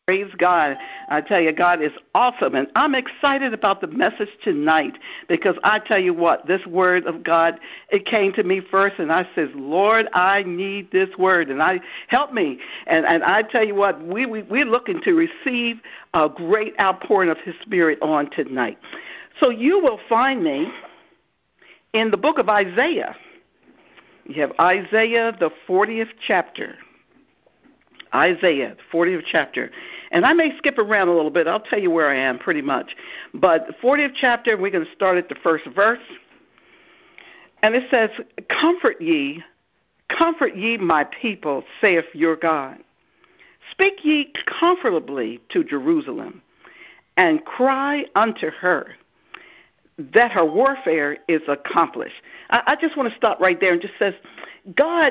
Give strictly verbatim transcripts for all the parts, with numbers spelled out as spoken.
Praise God. I tell you, God is awesome. And I'm excited about the message tonight because I tell you what, this word of God, it came to me first, and I says, Lord, I need this word, and I help me. And, and I tell you what, we, we, we're looking to receive a great outpouring of his Spirit on tonight. So you will find me in the book of Isaiah. You have Isaiah, the fortieth chapter. Isaiah, fortieth chapter. And I may skip around a little bit. I'll tell you where I am pretty much. But the fortieth chapter, we're going to start at the first verse. And it says, Comfort ye, comfort ye my people, saith your God. Speak ye comfortably to Jerusalem, and cry unto her that her warfare is accomplished. I, I just want to stop right there and just says, God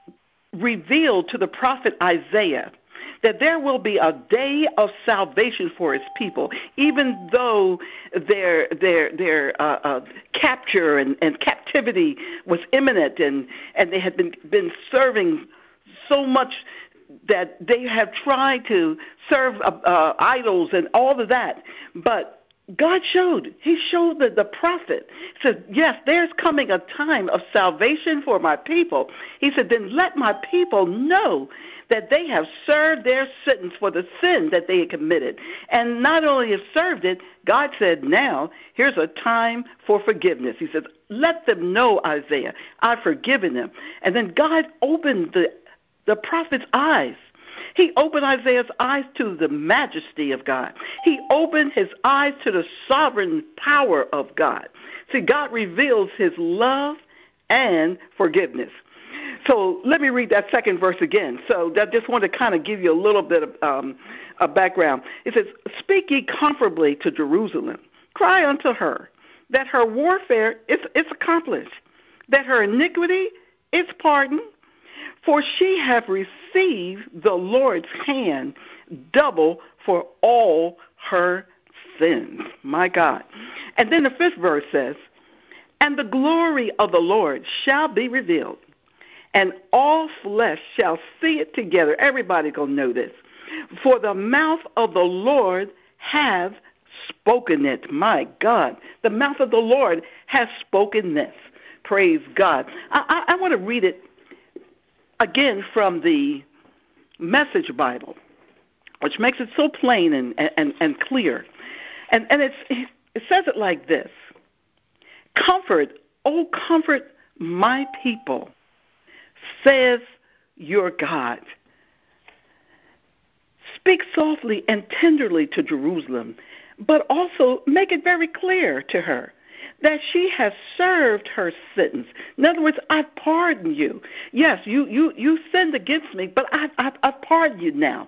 revealed to the prophet Isaiah that there will be a day of salvation for his people, even though their their their uh, uh, capture and, and captivity was imminent, and, and they had been, been serving so much that they have tried to serve uh, uh, idols and all of that. But God showed, he showed the, the prophet, said, yes, there's coming a time of salvation for my people. He said, then let my people know that they have served their sentence for the sin that they had committed. And not only have served it, God said, now here's a time for forgiveness. He said, let them know, Isaiah, I've forgiven them. And then God opened the, the prophet's eyes. He opened Isaiah's eyes to the majesty of God. He opened his eyes to the sovereign power of God. See, God reveals his love and forgiveness. So let me read that second verse again. So I just want to kind of give you a little bit of um, a background. It says, Speak ye comfortably to Jerusalem. Cry unto her that her warfare is, is accomplished, that her iniquity is pardoned, for she hath received the Lord's hand double for all her sins. My God. And then the fifth verse says, And the glory of the Lord shall be revealed, and all flesh shall see it together. Everybody gonna know this. For the mouth of the Lord hath spoken it. My God. The mouth of the Lord has spoken this. Praise God. I, I, I want to read it again from the Message Bible, which makes it so plain and, and, and clear. And, and it's, it says it like this. Comfort, oh comfort my people, says your God. Speak softly and tenderly to Jerusalem, but also make it very clear to her that she has served her sentence. In other words, I pardon you. Yes, you you, you sinned against me, but I I, I pardon you now.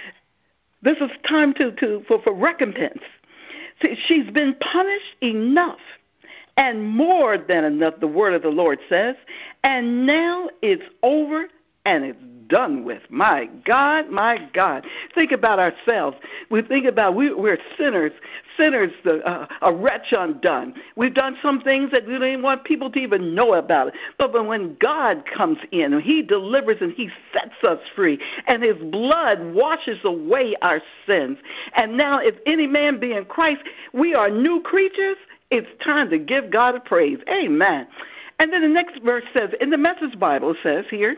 This is time to, to for, for recompense. See, she's been punished enough, and more than enough, the word of the Lord says, and now it's over and it's done with. My God, my God. Think about ourselves. We think about we, we're sinners, sinners, uh, a wretch undone. We've done some things that we don't even want people to even know about it. But, but when God comes in, he delivers and he sets us free, and his blood washes away our sins. And now if any man be in Christ, we are new creatures. It's time to give God a praise. Amen. And then the next verse says, in the Message Bible, it says here,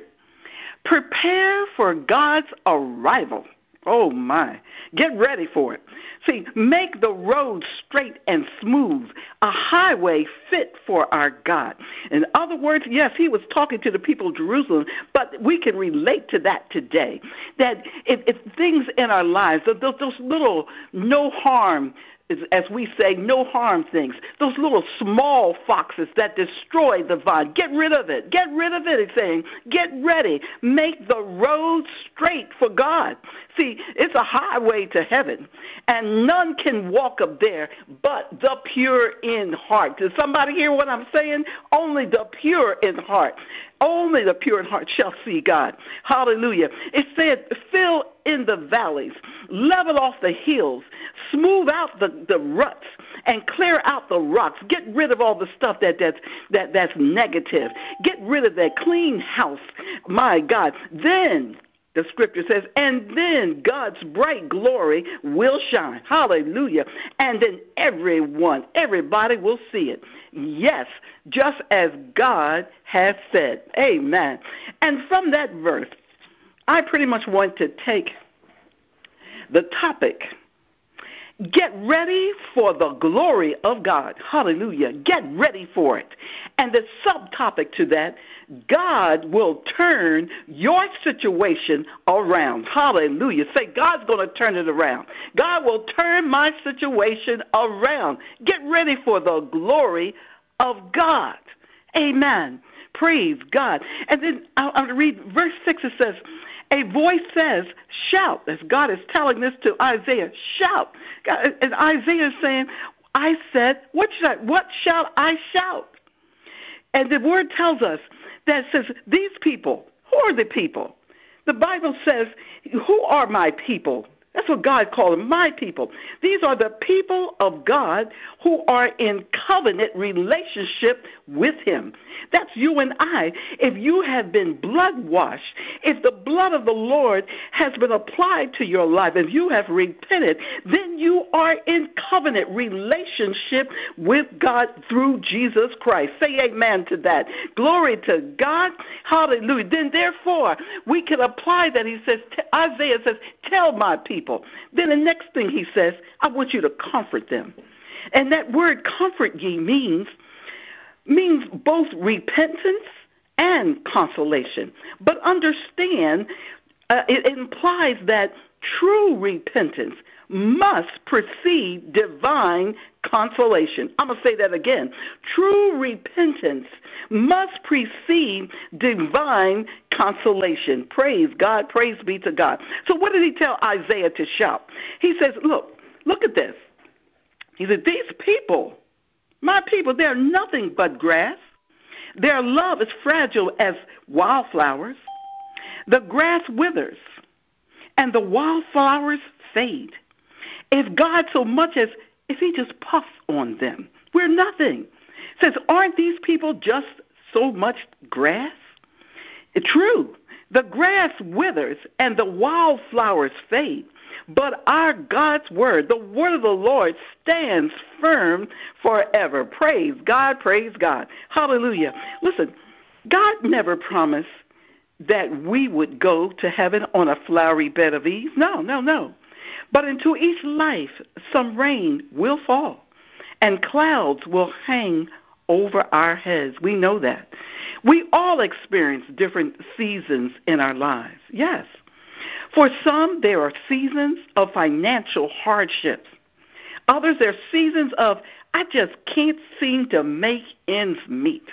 prepare for God's arrival. Oh, my. Get ready for it. See, make the road straight and smooth, a highway fit for our God. In other words, yes, he was talking to the people of Jerusalem, but we can relate to that today. That if, if things in our lives, those, those little no harm, as we say, no harm things, those little small foxes that destroy the vine, get rid of it. Get rid of it, it's saying. Get ready. Make the road straight for God. See, it's a highway to heaven, and none can walk up there but the pure in heart. Does somebody hear what I'm saying? Only the pure in heart. Only the pure in heart shall see God. Hallelujah. It said, fill in the valleys, level off the hills, smooth out the, the ruts, and clear out the rocks. Get rid of all the stuff that, that's, that, that's negative. Get rid of that. Clean house. My God. Then The scripture says, and then God's bright glory will shine. Hallelujah. And then everyone, everybody will see it. Yes, just as God has said. Amen. And from that verse, I pretty much want to take the topic, get ready for the glory of God. Hallelujah. Get ready for it. And the subtopic to that, God will turn your situation around. Hallelujah. Say, God's going to turn it around. God will turn my situation around. Get ready for the glory of God. Amen. Praise God. And then I'm going to read verse six. It says, a voice says, shout. As God is telling this to Isaiah, shout. And Isaiah is saying, I said, what should I, what shall I shout? And the word tells us that it says, these people, who are the people? The Bible says, who are my people? That's what God called them, my people. These are the people of God who are in covenant relationship with him. That's you and I. If you have been blood washed, if the blood of the Lord has been applied to your life, if you have repented, then you are in covenant relationship with God through Jesus Christ. Say amen to that. Glory to God. Hallelujah. Then therefore, we can apply that. He says, Isaiah says, tell my people. Then the next thing he says, I want you to comfort them. And that word comfort ye means, means both repentance and consolation. But understand, uh, it implies that true repentance must precede divine consolation. I'm going to say that again. True repentance must precede divine consolation. Praise God. Praise be to God. So what did he tell Isaiah to shout? He says, look, look at this. He said, these people, my people, they're nothing but grass. Their love is fragile as wildflowers. The grass withers and the wildflowers fade. If God so much as, if he just puffs on them, we're nothing. Says, aren't these people just so much grass? True. The grass withers and the wildflowers fade. But our God's word, the word of the Lord, stands firm forever. Praise God, praise God. Hallelujah. Listen, God never promised that we would go to heaven on a flowery bed of ease. No, no, no. But into each life, some rain will fall, and clouds will hang over our heads. We know that. We all experience different seasons in our lives. Yes. For some, there are seasons of financial hardships. Others, there are seasons of, I just can't seem to make ends meet.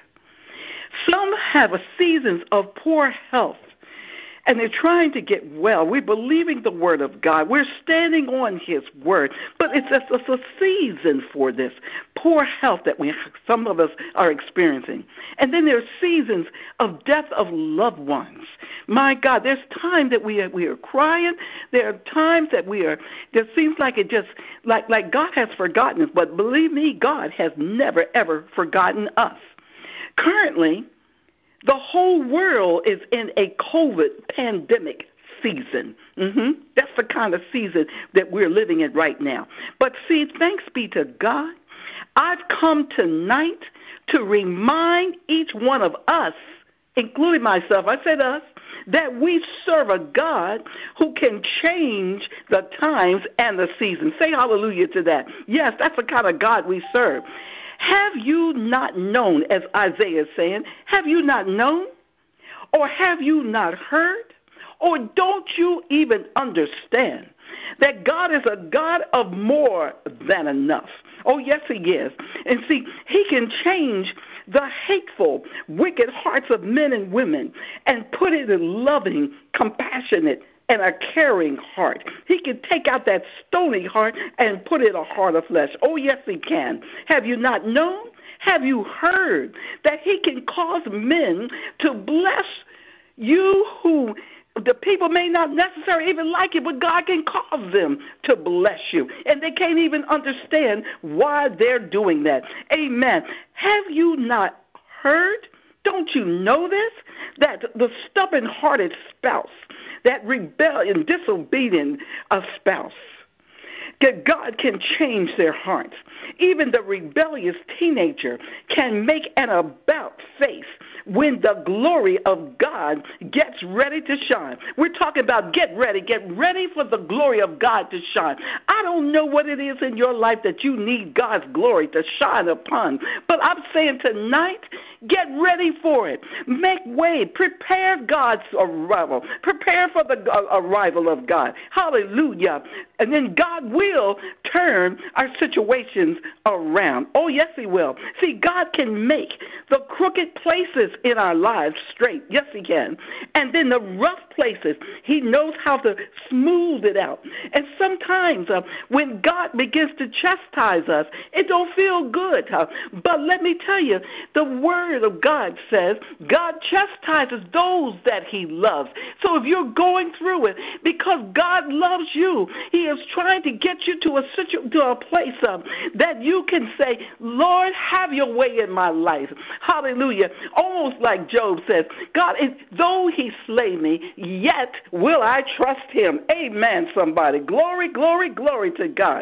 Some have a seasons of poor health, and they're trying to get well. We're believing the word of God. We're standing on his word. But it's a, it's a season for this poor health that we some of us are experiencing. And then there's seasons of death of loved ones. My God, there's times that we are, we are crying. There are times that we are, there seems like it just, like, like God has forgotten us. But believe me, God has never, ever forgotten us. Currently, the whole world is in a COVID pandemic season. Mm-hmm. That's the kind of season that we're living in right now. But see, thanks be to God, I've come tonight to remind each one of us, including myself, I said us, that we serve a God who can change the times and the seasons. Say hallelujah to that. Yes, that's the kind of God we serve. Have you not known, as Isaiah is saying, have you not known? Or have you not heard? Or don't you even understand that God is a God of more than enough? Oh, yes, he is. And see, he can change the hateful, wicked hearts of men and women and put it in loving, compassionate, and a caring heart. He can take out that stony heart and put in a heart of flesh. Oh, yes, he can. Have you not known? Have you heard that he can cause men to bless you who the people may not necessarily even like you, but God can cause them to bless you. And they can't even understand why they're doing that. Amen. Have you not heard? Don't you know this? That the stubborn-hearted spouse, that rebellion, disobedient uh, spouse, that God can change their hearts. Even the rebellious teenager can make an about face when the glory of God gets ready to shine. We're talking about get ready. Get ready for the glory of God to shine. I don't know what it is in your life that you need God's glory to shine upon, but I'm saying tonight, get ready for it. Make way. Prepare God's arrival. Prepare for the arrival of God. Hallelujah. And then God will turn our situations around. Oh, yes, he will. See, God can make the crooked places in our lives straight. Yes, he can. And then the rough places, he knows how to smooth it out. And sometimes uh, when God begins to chastise us, it don't feel good. Uh, but let me tell you, the word of God says God chastises those that he loves. So if you're going through it, because God loves you, he is trying to get you to a situ- to a place um, that you can say, Lord, have your way in my life. Hallelujah. Almost like Job says, God, if, though he slay me, yet will I trust him. Amen, somebody. Glory, glory, glory to God.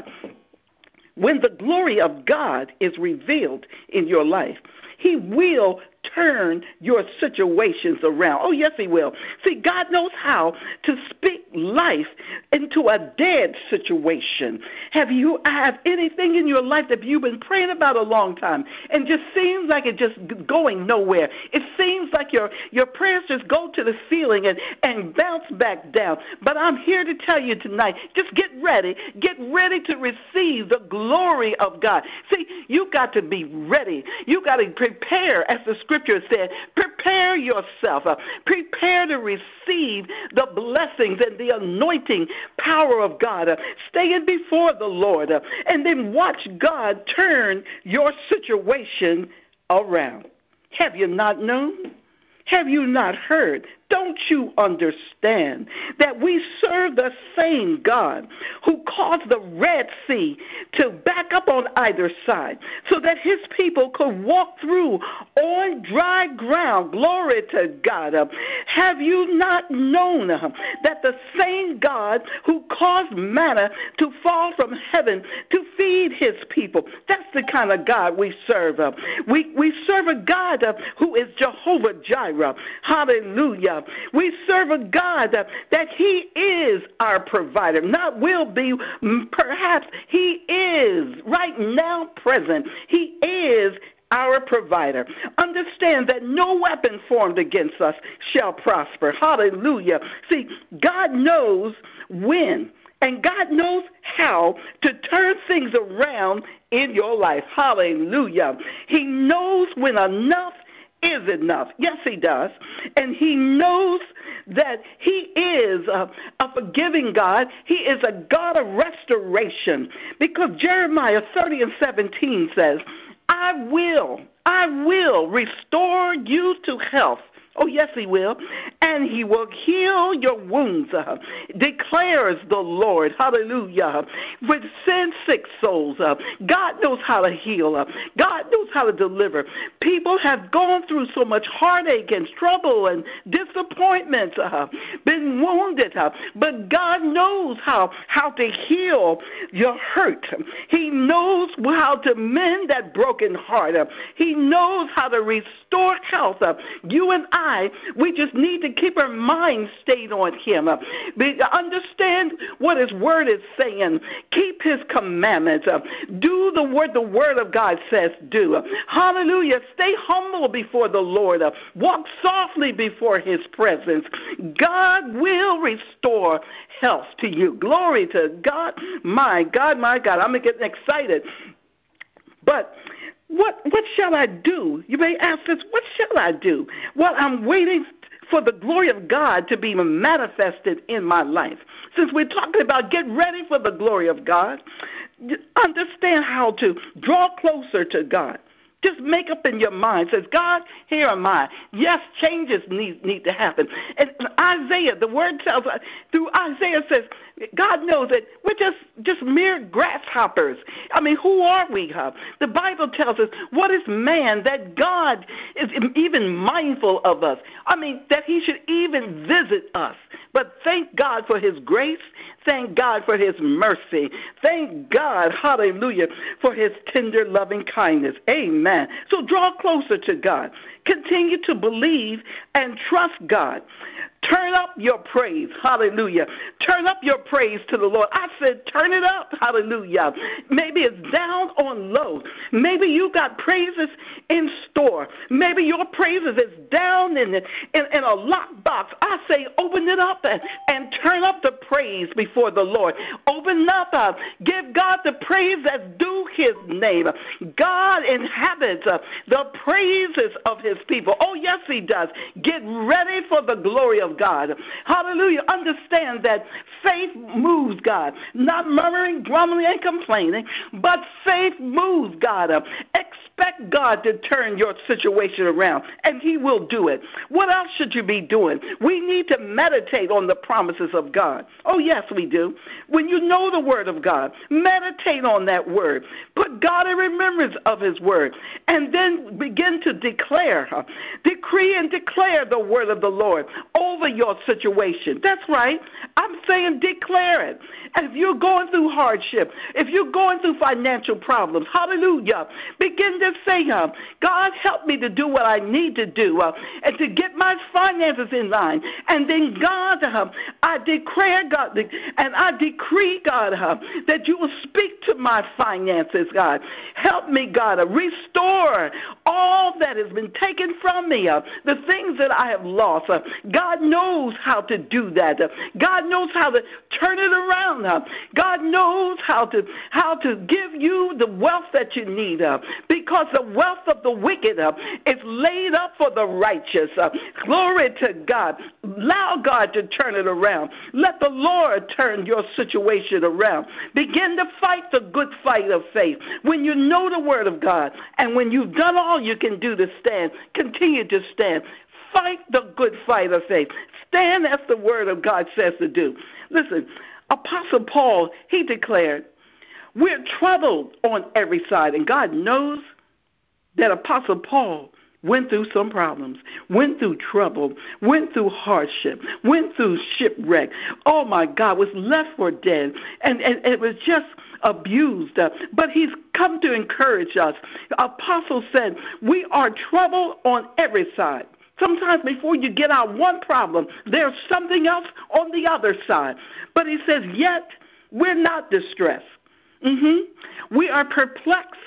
When the glory of God is revealed in your life, he will turn your situations around. Oh, yes, he will. See, God knows how to speak life into a dead situation. Have you have anything in your life that you've been praying about a long time and just seems like it's just going nowhere? It seems like your, your prayers just go to the ceiling and, and bounce back down. But I'm here to tell you tonight, just get ready. Get ready to receive the glory of God. See, you got to be ready. You got to prepare, as the scripture Scripture said, prepare yourself. Uh, prepare to receive the blessings and the anointing power of God. Uh, stand before the Lord uh, and then watch God turn your situation around. Have you not known? Have you not heard? Don't you understand that we serve the same God who caused the Red Sea to back up on either side so that his people could walk through on dry ground? Glory to God. Have you not known that the same God who caused manna to fall from heaven to feed his people, that's the kind of God we serve. We, we serve a God who is Jehovah Jireh. Hallelujah. We serve a God uh, that he is our provider, not will be, perhaps he is right now present. He is our provider. Understand that no weapon formed against us shall prosper. Hallelujah. See, God knows when and God knows how to turn things around in your life. Hallelujah. He knows when enough is enough. Yes, he does. And he knows that he is a, a forgiving God. He is a God of restoration. Because Jeremiah thirty and seventeen says, I will, I will restore you to health. Oh, yes, he will. And he will heal your wounds, uh, declares the Lord. Hallelujah. With sin-sick souls, uh, God knows how to heal. Uh, God knows how to deliver. People have gone through so much heartache and trouble and disappointment, uh, been wounded. Uh, but God knows how, how to heal your hurt. He knows how to mend that broken heart. Uh, he knows how to restore health. Uh, you and I We just need to keep our mind stayed on him. Uh, understand what his word is saying. Keep his commandments. Uh, do the word the word of God says do. Uh, hallelujah. Stay humble before the Lord. Uh, walk softly before his presence. God will restore health to you. Glory to God. My God, my God. I'm getting excited. But What what shall I do? You may ask this, what shall I do? Well, I'm waiting for the glory of God to be manifested in my life. Since we're talking about get ready for the glory of God, understand how to draw closer to God. Just make up in your mind, says, God, here am I. Yes, changes need, need to happen. And Isaiah, the word tells us, through Isaiah says, God knows that we're just, just mere grasshoppers. I mean, who are we? Huh? The Bible tells us, what is man that God is even mindful of us? I mean, that he should even visit us. But thank God for his grace. Thank God for his mercy. Thank God, hallelujah, for his tender loving kindness. Amen. So draw closer to God. Continue to believe and trust God. Turn up your praise. Hallelujah. Turn up your praise to the Lord. I said turn it up. Hallelujah. Maybe it's down on low. Maybe you got praises in store. Maybe your praises is down in, in, in a lockbox. I say open it up and, and turn up the praise before the Lord. Open up. Uh, give God the praise that's due his name. God inhabits uh, the praises of his people. Oh, yes, he does. Get ready for the glory of God. Hallelujah. Understand that faith moves God. Not murmuring, grumbling, and complaining, but faith moves God. Expect God to turn your situation around, and he will do it. What else should you be doing? We need to meditate on the promises of God. Oh, yes, we do. When you know the word of God, meditate on that word. Put God in remembrance of his word, and then begin to declare, decree and declare the word of the Lord over your situation. That's right. I'm saying declare it. And if you're going through hardship, if you're going through financial problems, hallelujah, begin to say, uh, God, help me to do what I need to do uh, and to get my finances in line. And then, God, uh, I declare, God, and I decree, God, uh, that you will speak to my finances, God. Help me, God, uh, restore all that has been taken from me, uh, the things that I have lost. Uh, God knows how to do that. Uh, God knows how to turn it around. Uh, God knows how to how to give you the wealth that you need, uh, because the wealth of the wicked uh, is laid up for the righteous. Uh, glory to God. Allow God to turn it around. Let the Lord turn your situation around. Begin to fight the good fight of faith. When you know the word of God and when you've done all you can do to stand, continue to stand. Fight the good fight of faith. Stand as the word of God says to do. Listen, Apostle Paul, he declared, we're troubled on every side. And God knows that Apostle Paul went through some problems, went through trouble, went through hardship, went through shipwreck. Oh, my God, was left for dead. And, and it was just abused. Uh, but he's come to encourage us. Apostle said, we are troubled on every side. Sometimes before you get out one problem, there's something else on the other side. But he says, yet we're not distressed. Mm-hmm. We are perplexed,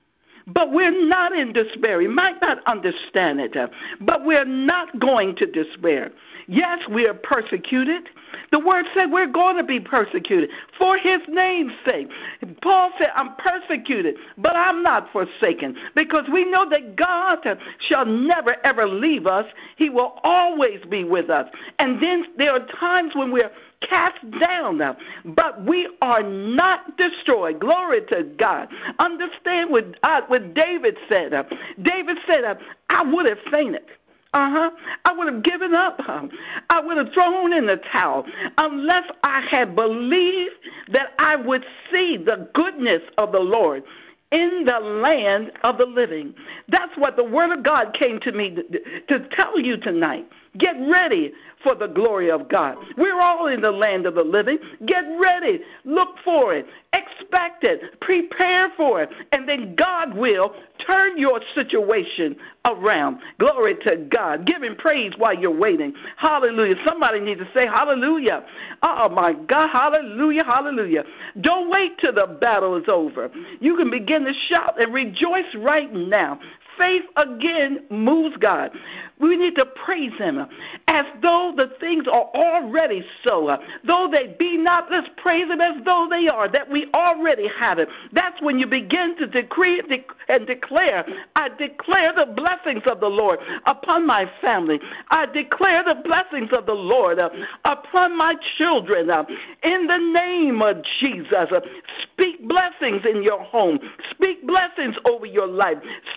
but we're not in despair. You might not understand it, uh, but we're not going to despair. Yes, we are persecuted. The word said we're going to be persecuted for his name's sake. Paul said, I'm persecuted, but I'm not forsaken, because we know that God shall never, ever leave us. He will always be with us. And then there are times when we're cast down, now, but we are not destroyed. Glory to God. Understand what, uh, what David said. Uh, David said, uh, I would have fainted. Uh-huh. I would have given up. Uh, I would have thrown in the towel unless I had believed that I would see the goodness of the Lord in the land of the living. That's what the word of God came to me to, to tell you tonight. Get ready for the glory of God. We're all in the land of the living. Get ready. Look for it. Expect it. Prepare for it. And then God will turn your situation around. Glory to God. Give him praise while you're waiting. Hallelujah. Somebody needs to say hallelujah. Oh, my God. Hallelujah. Hallelujah. Don't wait till the battle is over. You can begin to shout and rejoice right now. Faith again moves God. We need to praise him as though the things are already so. Though they be not, let's praise him as though they are, that we already have it. That's when you begin to decree and declare. I declare the blessings of the Lord upon my family. I declare the blessings of the Lord uh, upon my children. Uh, in the name of Jesus, uh, speak blessings in your home. Speak blessings over your life. Speak blessings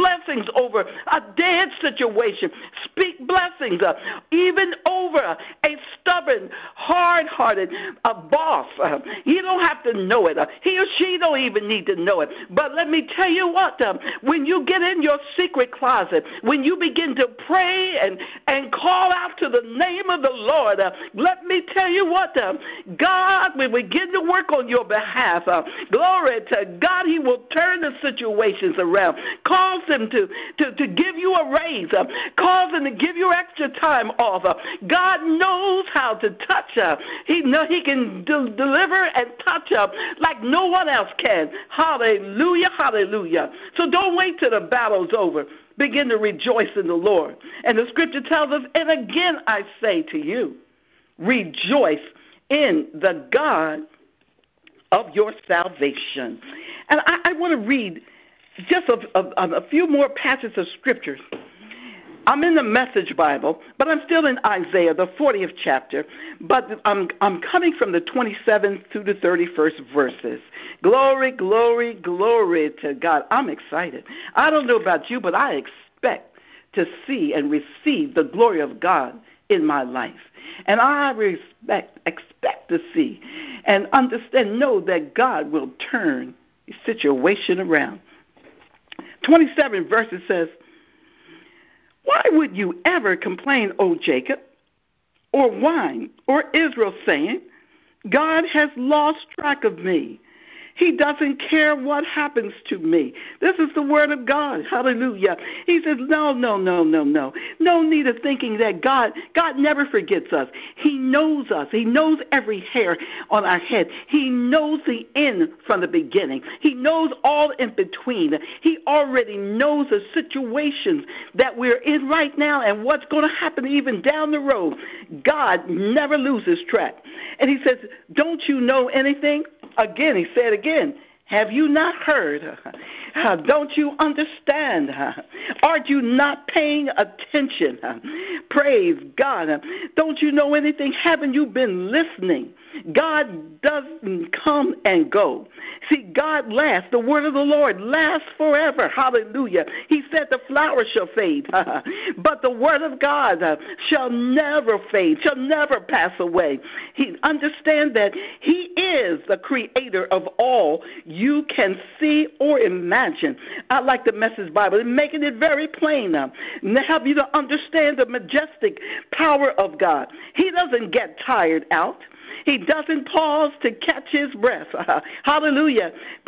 blessings over a dead situation. Speak blessings, uh, even over a stubborn, hard-hearted uh, boss. Uh, you don't have to know it. Uh, he or she don't even need to know it. But let me tell you what, uh, when you get in your secret closet, when you begin to pray and, and call out to the name of the Lord, uh, let me tell you what, uh, God will begin to work on your behalf. Uh, glory to God. He will turn the situations around, cause them to, to, to give you a raise, uh, cause them to give you extra time off. Uh, God knows how to touch. Uh, he, know, he can de- deliver and touch up like no one else can. Hallelujah, hallelujah. So don't wait till the battle's over. Begin to rejoice in the Lord. And the scripture tells us, and again I say to you, rejoice in the God of your salvation. And I, I want to read just a, a, a few more passages of scriptures. I'm in the Message Bible, but I'm still in Isaiah, the fortieth chapter. But I'm, I'm coming from the twenty-seventh through the thirty-first verses. Glory, glory, glory to God. I'm excited. I don't know about you, but I expect to see and receive the glory of God in my life. And I respect, expect to see and understand, know that God will turn the situation around. twenty-seven verses says, why would you ever complain, O Jacob, or whine, or Israel, saying, God has lost track of me. He doesn't care what happens to me. This is the word of God. Hallelujah. He says, no, no, no, no, no. No need of thinking that God, God never forgets us. He knows us. He knows every hair on our head. He knows the end from the beginning. He knows all in between. He already knows the situations that we're in right now and what's going to happen even down the road. God never loses track. And he says, don't you know anything? Again, he said again, have you not heard? Uh, don't you understand? Uh, aren't you not paying attention? Uh, praise God. Uh, don't you know anything? Haven't you been listening? God doesn't come and go. See, God lasts. The word of the Lord lasts forever. Hallelujah. He said the flower shall fade, but the word of God uh, shall never fade, shall never pass away. He understand that he is the creator of all you can see or imagine. I like the Message Bible. It's making it very plain now. And help you to understand the majestic power of God. He doesn't get tired out. He doesn't pause to catch his breath. Hallelujah.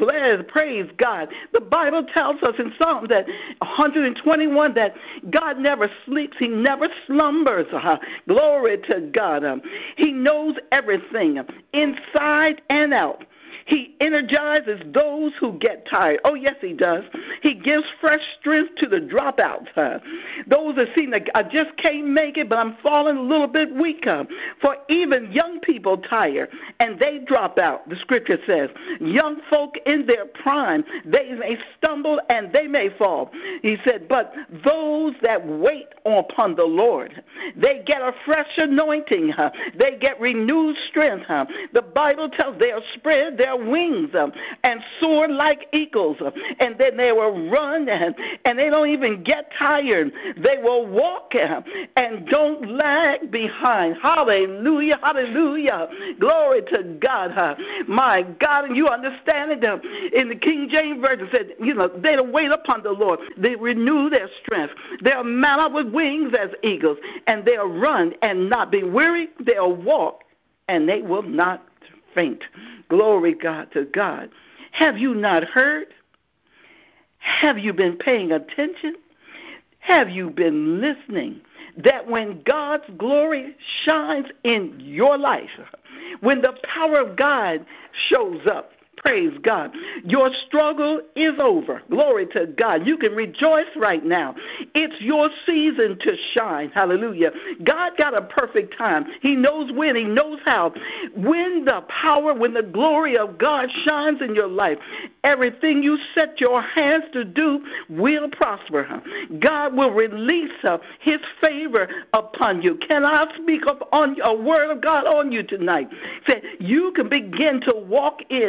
Praise God. The Bible tells us in Psalm that one twenty-one that God never sleeps. He never slumbers. Glory to God. He knows everything inside and out. He energizes those who get tired. Oh, yes, he does. He gives fresh strength to the dropouts. Uh, those that seem like I just can't make it, but I'm falling a little bit weaker. For even young people tire, and they drop out. The scripture says, young folk in their prime, they may stumble and they may fall. He said, but those that wait upon the Lord, they get a fresh anointing. Uh, they get renewed strength. Uh, the Bible tells they'll spread their wings um, and soar like eagles, um, and then they will run and, and they don't even get tired. They will walk um, and don't lag behind. Hallelujah, hallelujah. Glory to God. Huh? My God, and you understand it. Um, in the King James Version said, you know, they'll wait upon the Lord. They renew their strength. They'll mount up with wings as eagles, and they'll run and not be weary. They'll walk and they will not faint. Glory God to God. Have you not heard? Have you been paying attention? Have you been listening? That when God's glory shines in your life, when the power of God shows up, praise God, your struggle is over. Glory to God. You can rejoice right now. It's your season to shine. Hallelujah. God got a perfect time. He knows when. He knows how. When the power, when the glory of God shines in your life, everything you set your hands to do will prosper. God will release his favor upon you. Can I speak up on a word of God on you tonight? Say, you can begin to walk in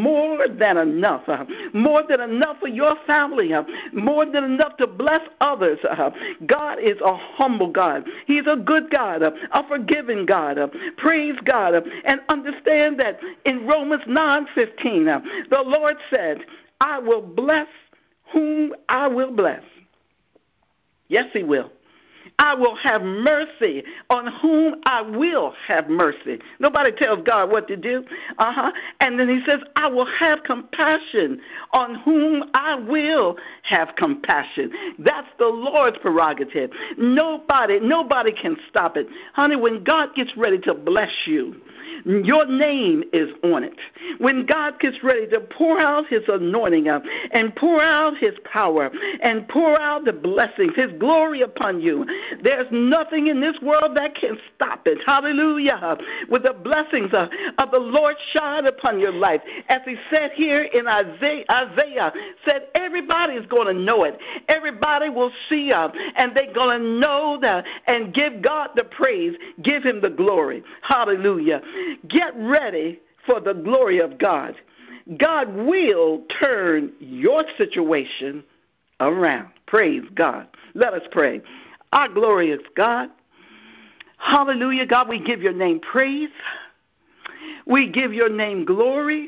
more than enough, uh, more than enough for your family, uh, more than enough to bless others. Uh, God is a humble God. He's a good God, uh, a forgiving God. Uh, praise God. Uh, and understand that in Romans nine fifteen, uh, the Lord said, I will bless whom I will bless. Yes, he will. I will have mercy on whom I will have mercy. Nobody tells God what to do. Uh-huh. And then he says, I will have compassion on whom I will have compassion. That's the Lord's prerogative. Nobody, nobody can stop it. Honey, when God gets ready to bless you, your name is on it. When God gets ready to pour out his anointing out and pour out his power and pour out the blessings, his glory upon you, there's nothing in this world that can stop it. Hallelujah. With the blessings of, of the Lord shine upon your life. As he said here in Isaiah, Isaiah said everybody is going to know it. Everybody will see it, and they're going to know that and give God the praise. Give him the glory. Hallelujah. Get ready for the glory of God. God will turn your situation around. Praise God. Let us pray. Our glorious God, hallelujah, God, we give your name praise. We give your name glory.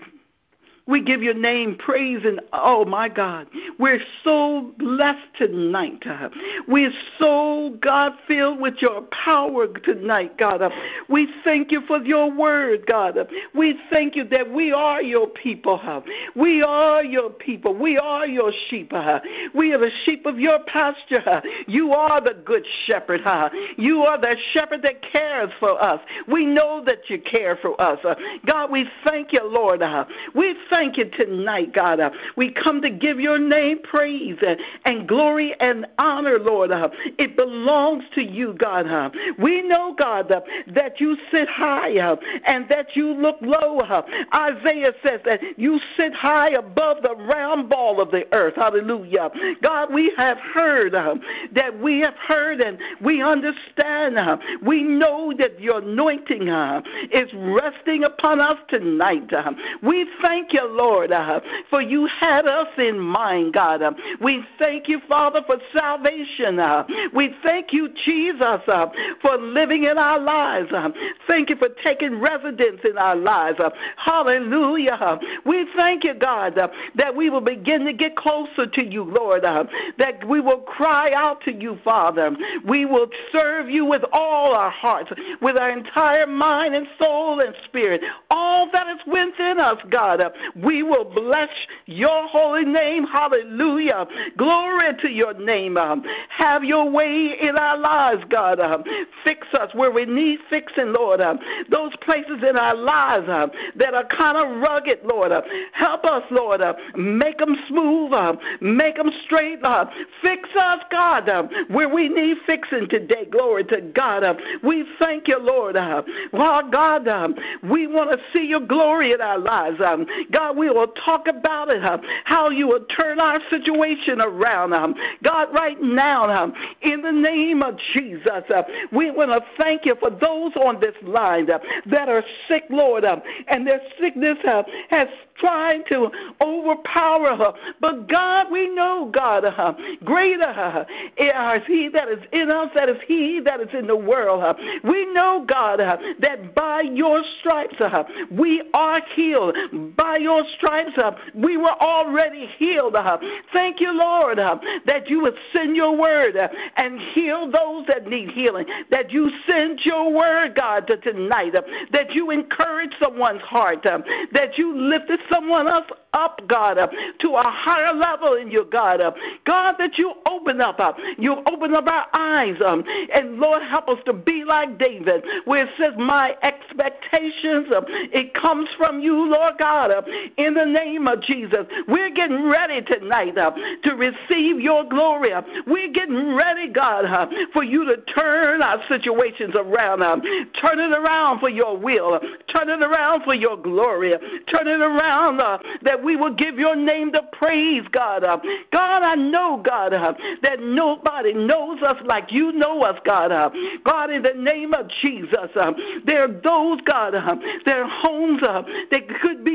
We give your name praise, and oh my God, we're so blessed tonight. Uh, we're so, God, filled with your power tonight, God. Uh, we thank you for your word, God. Uh, we thank you that we are your people. Uh, we are your people. We are your sheep. Uh, we are the sheep of your pasture. Uh, you are the good shepherd. Uh, you are the shepherd that cares for us. We know that you care for us. Uh, God, we thank you, Lord. Uh, we thank Thank you tonight, God. Uh, we come to give your name praise uh, and glory and honor, Lord. Uh, it belongs to you, God. Uh, we know, God, uh, that you sit high uh, and that you look low. Uh, Isaiah says that you sit high above the round ball of the earth. Hallelujah. God, we have heard uh, that we have heard and we understand. Uh, we know that your anointing uh, is resting upon us tonight. Uh, we thank you, Lord, uh, for you had us in mind, God. Uh, we thank you, Father, for salvation. Uh, we thank you, Jesus, uh, for living in our lives. Uh, thank you for taking residence in our lives. Uh, hallelujah. We thank you, God, uh, that we will begin to get closer to you, Lord, uh, that we will cry out to you, Father. We will serve you with all our hearts, with our entire mind and soul and spirit, all that is within us, God. Uh, we will bless your holy name. Hallelujah. Glory to your name. Um, have your way in our lives, God. Um, fix us where we need fixing, Lord. Um, those places in our lives uh, that are kind of rugged, Lord. Uh, help us, Lord. Uh, make them smooth. Uh, make them straight. Uh, fix us, God, uh, where we need fixing today. Glory to God. Uh, we thank you, Lord. Uh, well, God, uh, we want to see your glory in our lives. Um, God, we will talk about it, uh, how you will turn our situation around. Um, God, right now, um, in the name of Jesus, uh, we want to thank you for those on this line uh, that are sick, Lord, uh, and their sickness uh, has tried to overpower her. But God, we know, God, uh, greater uh, is he that is in us, that is he that is in the world. Uh, we know, God, uh, that by your stripes uh, we are healed. By your stripes uh, we were already healed. Uh, thank you, Lord, uh, that you would send your word uh, and heal those that need healing. That you send your word, God, to tonight. Uh, that you encourage someone's heart. Uh, that you lifted someone else up, God, uh, to a higher level in you, God. Uh, God, that you open up, uh, you open up our eyes, um, and Lord, help us to be like David, where it says, my expectations, uh, it comes from you, Lord God, uh, in the name of Jesus. We're getting ready tonight uh, to receive your glory. Uh, we're getting ready, God, uh, for you to turn our situations around, uh, turn it around for your will, uh, turn it around for your glory, uh, turn it around uh, that we will give your name the praise, God. Uh, God, I know, God, uh, that nobody knows us like you know us, God. Uh, God, in the name of Jesus, uh, there are those, God, uh, their homes uh, that could be breaking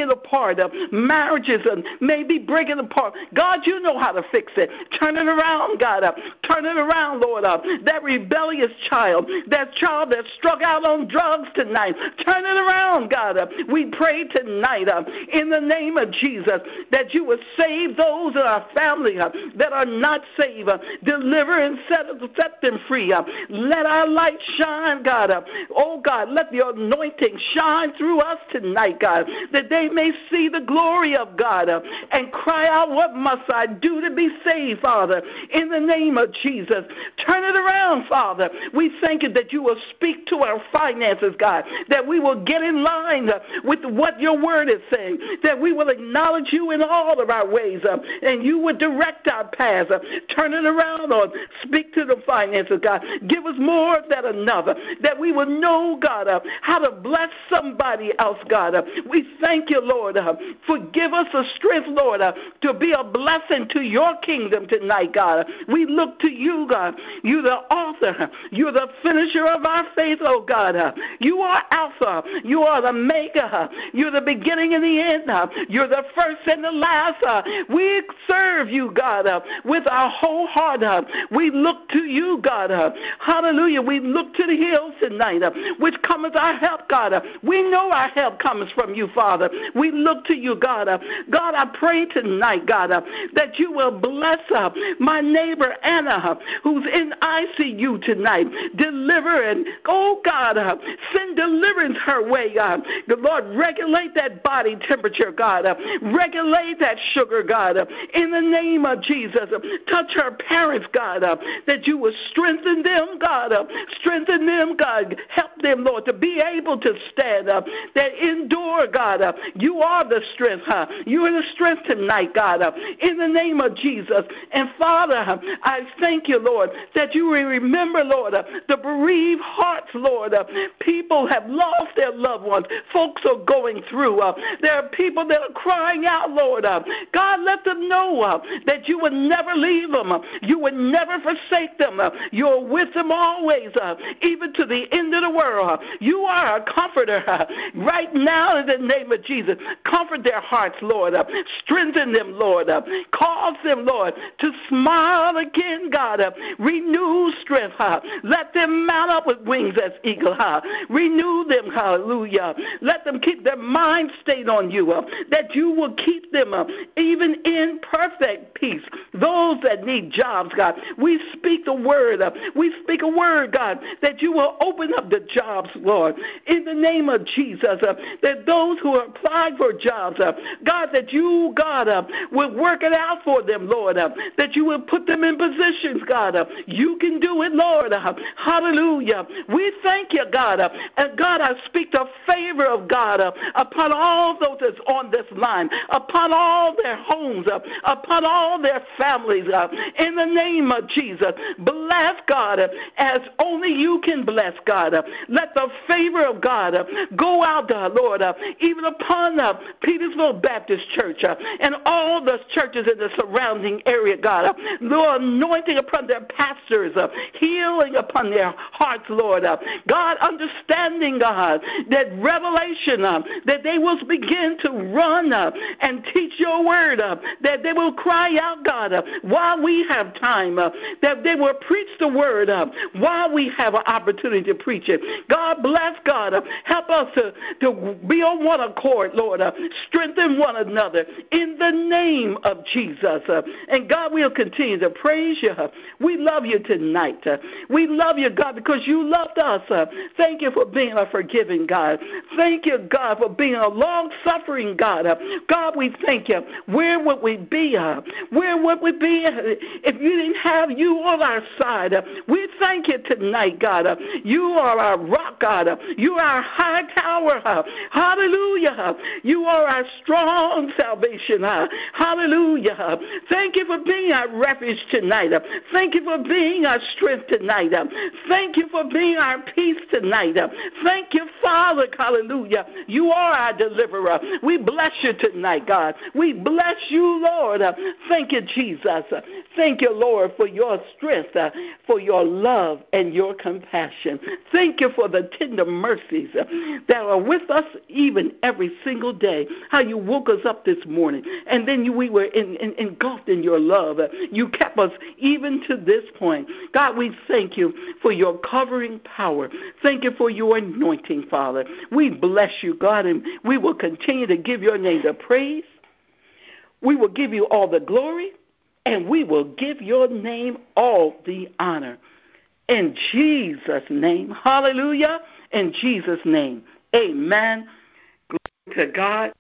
breaking apart. Uh, marriages uh, may be breaking apart. God, you know how to fix it. Turn it around, God. Uh, turn it around, Lord. Uh, that rebellious child, that child that struck out on drugs tonight, turn it around, God. Uh, we pray tonight uh, in the name of Jesus that you would save those in our family uh, that are not saved. Uh, deliver and set, set them free. Uh, let our light shine, God. Uh, oh, God, let the anointing shine through us tonight, God, that they may see the glory of God uh, and cry out, what must I do to be saved, Father? In the name of Jesus, turn it around, Father. We thank you that you will speak to our finances, God, that we will get in line uh, with what your word is saying, that we will acknowledge you in all of our ways, uh, and you would direct our paths. Uh, turn it around, Lord. Speak to the finances, God. Give us more than another, that we will know, God, uh, how to bless somebody else, God. Uh, we thank you, Lord. Uh, forgive us the strength, Lord, uh, to be a blessing to your kingdom tonight, God. We look to you, God. You're the author. You're the finisher of our faith, oh God. Uh, you are Alpha. You are the Maker. You're the beginning and the end. Uh, you're the first and the last. Uh, we serve you, God, uh, with our whole heart. Uh, we look to you, God. Uh, hallelujah. We look to the hills tonight, uh, which cometh our help, God. Uh, we know our help comes from you, Father. We look to you, God. Uh, God, I pray tonight, God, uh, that you will bless uh, my neighbor Anna, uh, who's in I C U tonight. Deliver and, oh God, uh, send deliverance her way, God. The Lord, regulate that body temperature, God. Uh, regulate that sugar, God. Uh, in the name of Jesus, uh, touch her parents, God, uh, that you will strengthen them, God. Uh, strengthen them, God. Help them, Lord, to be able to stand up, that endure, God. Uh, you are the strength, huh? You are the strength tonight, God, uh, in the name of Jesus. And Father, uh, I thank you, Lord, that you will remember, Lord, uh, the bereaved hearts, Lord. Uh, people have lost their loved ones. Folks are going through. Uh, there are people that are crying out, Lord. Uh, God, let them know uh, that you would never leave them. Uh, you would never forsake them. Uh, you're with them always, uh, even to the end of the world. Uh, you are a comforter uh, right now in the name of Jesus. Comfort their hearts, Lord. Uh, strengthen them, Lord. Uh, cause them, Lord, to smile again, God. Uh, renew strength. Uh, let them mount up with wings as eagle. Uh, renew them, hallelujah. Let them keep their mind stayed on you, uh, that you will keep them uh, even in perfect peace. Those that need jobs, God, we speak the word. Uh, we speak a word, God, that you will open up the jobs, Lord, in the name of Jesus, uh, that those who are applying for jobs, uh, God, that you, God, uh, will work it out for them, Lord, uh, that you will put them in positions, God. Uh, you can do it, Lord. Uh, hallelujah. We thank you, God. Uh, and God, I speak the favor of God uh, upon all those that's on this line, upon all their homes, uh, upon all their families, uh, in the name of Jesus. Bless, God, uh, as only you can bless, God. Uh, let the favor of God uh, go out, uh, Lord, uh, even upon uh, Petersville Baptist Church uh, and all the churches in the surrounding area, God. Uh, Lord, anointing upon their pastors, uh, healing upon their hearts, Lord. Uh, God, understanding, God, that revelation, uh, that they will begin to run uh, and teach your word, uh, that they will cry out, God, uh, while we have time, uh, that they will preach the word uh, while we have an opportunity to preach it. God bless, God. Uh, help us to, to be on one accord, Lord. Uh, strengthen one another in the name of Jesus. Uh, and God, we'll continue to praise you. We love you tonight. Uh, we love you, God, because you loved us. Uh, thank you for being a forgiving God. Thank you, God, for being a long-suffering God. Uh, God, we thank you. Where would we be? Uh, where would we be if you didn't have you on our side? Uh, we thank you tonight, God. Uh, you are our rock, God. Uh, you are our high tower. Uh, hallelujah. Uh, you are our strong salvation. Uh, hallelujah. Uh, thank you for being our refuge tonight. Uh, thank you for being our strength tonight. Uh, thank you for being our peace tonight. Uh, thank you, Father. Hallelujah. You are our deliverer. We bless you tonight, God. We bless you, Lord. Uh, thank you, Jesus. Uh, thank you, Lord, for your strength, uh, for your love and your compassion. Thank you for the tender mercies uh, that are with us even every single single day, how you woke us up this morning, and then you, we were in, in, engulfed in your love. You kept us even to this point. God, we thank you for your covering power. Thank you for your anointing, Father. We bless you, God, and we will continue to give your name the praise. We will give you all the glory, and we will give your name all the honor. In Jesus' name, hallelujah, in Jesus' name, amen. Glory to God.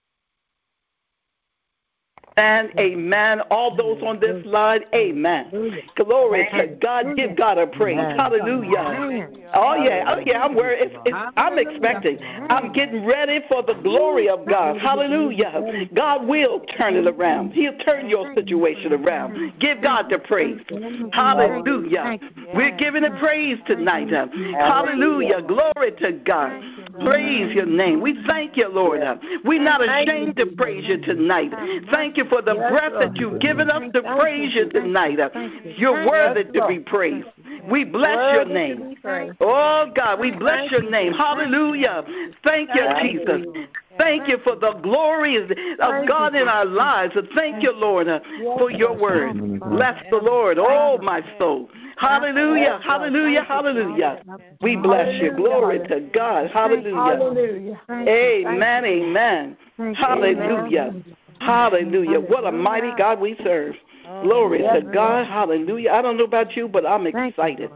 And amen. All those on this line, amen. Glory to God. Give God a praise. Hallelujah. Oh, yeah. Oh, yeah. I'm worried. It's, it's, I'm expecting. I'm getting ready for the glory of God. Hallelujah. God will turn it around. He'll turn your situation around. Give God the praise. Hallelujah. We're giving the praise tonight. Hallelujah. Glory to God. Praise your name. We thank you, Lord. We're not ashamed to praise you tonight. Thank you for the breath that you've given us to praise you tonight. You're worthy to be praised. We bless your name. Oh, God, we bless your name. Hallelujah. Thank you, Jesus. Thank you for the glory of God in our lives. Thank you, Lord, for your word. Bless the Lord, oh, my soul. Hallelujah, hallelujah, hallelujah. We bless you. Glory to God. Hallelujah. Amen, amen. Hallelujah. Hallelujah. What a mighty God we serve. Glory to God. Hallelujah. I don't know about you, but I'm excited.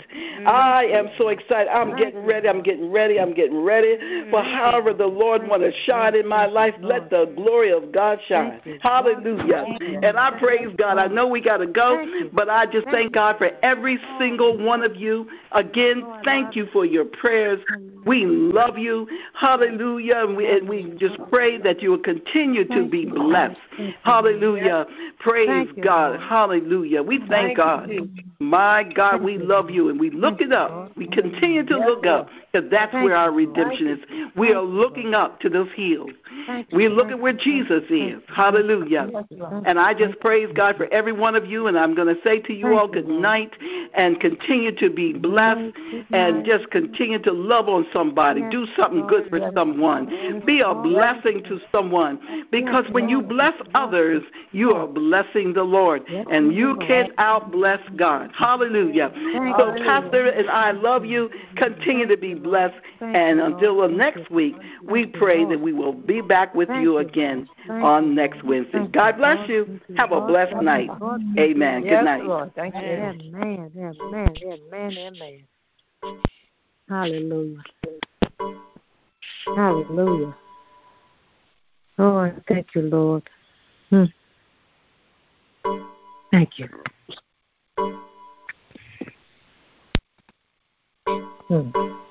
I am so excited. I'm getting ready. I'm getting ready. I'm getting ready for however the Lord want to shine in my life. Let the glory of God shine. Hallelujah. And I praise God. I know we got to go, but I just thank God for every single one of you. Again, thank you for your prayers. We love you. Hallelujah. And we, and we just pray that you will continue to be blessed. Hallelujah. Praise God. Hallelujah. We thank God. My God, we love you. And we look it up. We continue to look up because that's where our redemption is. We are looking up to those hills. We look at where Jesus is. Hallelujah. And I just praise God for every one of you. And I'm going to say to you all good night and continue to be blessed and just continue to love on somebody. Do something good for someone. Be a blessing to someone. Because when you bless others, you are blessing the Lord. And you can't out-bless God. Hallelujah. So, Pastor and I love you. Continue to be blessed. And until next week, we pray that we will be back with you again on next Wednesday. God bless you. Have a blessed night. Amen. Good night. Thank you. Amen. Amen. Amen. Amen. Hallelujah. Hallelujah. Oh, thank you, Lord. Hmm. Thank you. Hmm.